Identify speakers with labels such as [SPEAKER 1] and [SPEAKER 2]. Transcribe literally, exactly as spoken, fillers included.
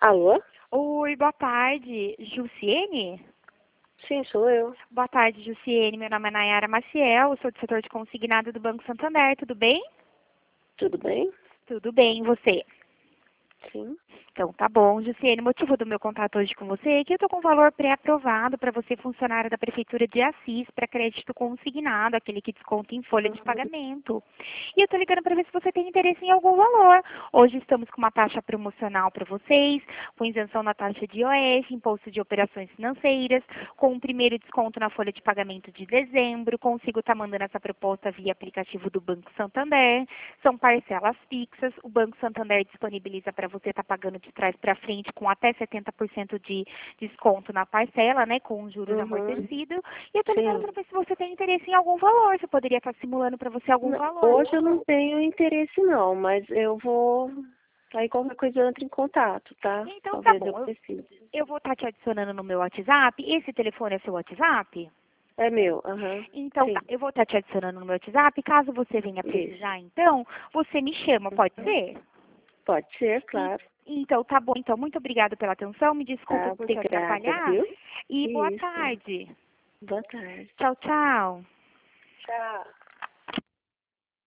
[SPEAKER 1] Alô?
[SPEAKER 2] Oi, boa tarde. Jussiene?
[SPEAKER 1] Sim, sou eu.
[SPEAKER 2] Boa tarde, Jussiene. Meu nome é Nayara Maciel, eu sou do setor de consignado do Banco Santander. Tudo bem?
[SPEAKER 1] Tudo bem?
[SPEAKER 2] Tudo bem, e você?
[SPEAKER 1] Sim.
[SPEAKER 2] Então, tá bom. Jussiene, o motivo do meu contato hoje com você é que eu estou com valor pré-aprovado para você, funcionária da Prefeitura de Assis, para crédito consignado, aquele que desconta em folha de
[SPEAKER 1] Uhum.
[SPEAKER 2] pagamento. E eu estou ligando para ver se você tem interesse em algum valor. Hoje estamos com uma taxa promocional para vocês, com isenção na taxa de I O F, imposto de operações financeiras, com o primeiro desconto na folha de pagamento de dezembro. Consigo estar mandando essa proposta via aplicativo do Banco Santander. São parcelas fixas. O Banco Santander disponibiliza para você estar pagando de trás para frente com até setenta por cento de desconto na parcela, né, com os juros
[SPEAKER 1] Uhum.
[SPEAKER 2] amortecidos. E eu estou ligando
[SPEAKER 1] Sim.
[SPEAKER 2] para ver se você tem interesse em algum valor. Você poderia estar simulando para você algum
[SPEAKER 1] Não,
[SPEAKER 2] valor.
[SPEAKER 1] hoje eu não tenho interesse não, mas eu vou... Aí qualquer coisa eu entro em contato, tá?
[SPEAKER 2] Então tá
[SPEAKER 1] Talvez eu
[SPEAKER 2] bom, eu,
[SPEAKER 1] precise.
[SPEAKER 2] eu vou estar te adicionando no meu WhatsApp. Esse telefone é seu WhatsApp?
[SPEAKER 1] É meu, aham.
[SPEAKER 2] Então tá,
[SPEAKER 1] Sim,
[SPEAKER 2] eu vou estar te adicionando no meu WhatsApp. Caso você venha
[SPEAKER 1] isso.
[SPEAKER 2] precisar, então, você me chama, pode
[SPEAKER 1] Uhum.
[SPEAKER 2] ser?
[SPEAKER 1] Pode ser,
[SPEAKER 2] E-
[SPEAKER 1] claro.
[SPEAKER 2] então, tá bom. Então, muito obrigada pela atenção. Me desculpe
[SPEAKER 1] Tá,
[SPEAKER 2] por te
[SPEAKER 1] obrigada,
[SPEAKER 2] atrapalhar.
[SPEAKER 1] viu?
[SPEAKER 2] E boa
[SPEAKER 1] Isso.
[SPEAKER 2] tarde.
[SPEAKER 1] Boa tarde.
[SPEAKER 2] Tchau, tchau.
[SPEAKER 1] Tchau.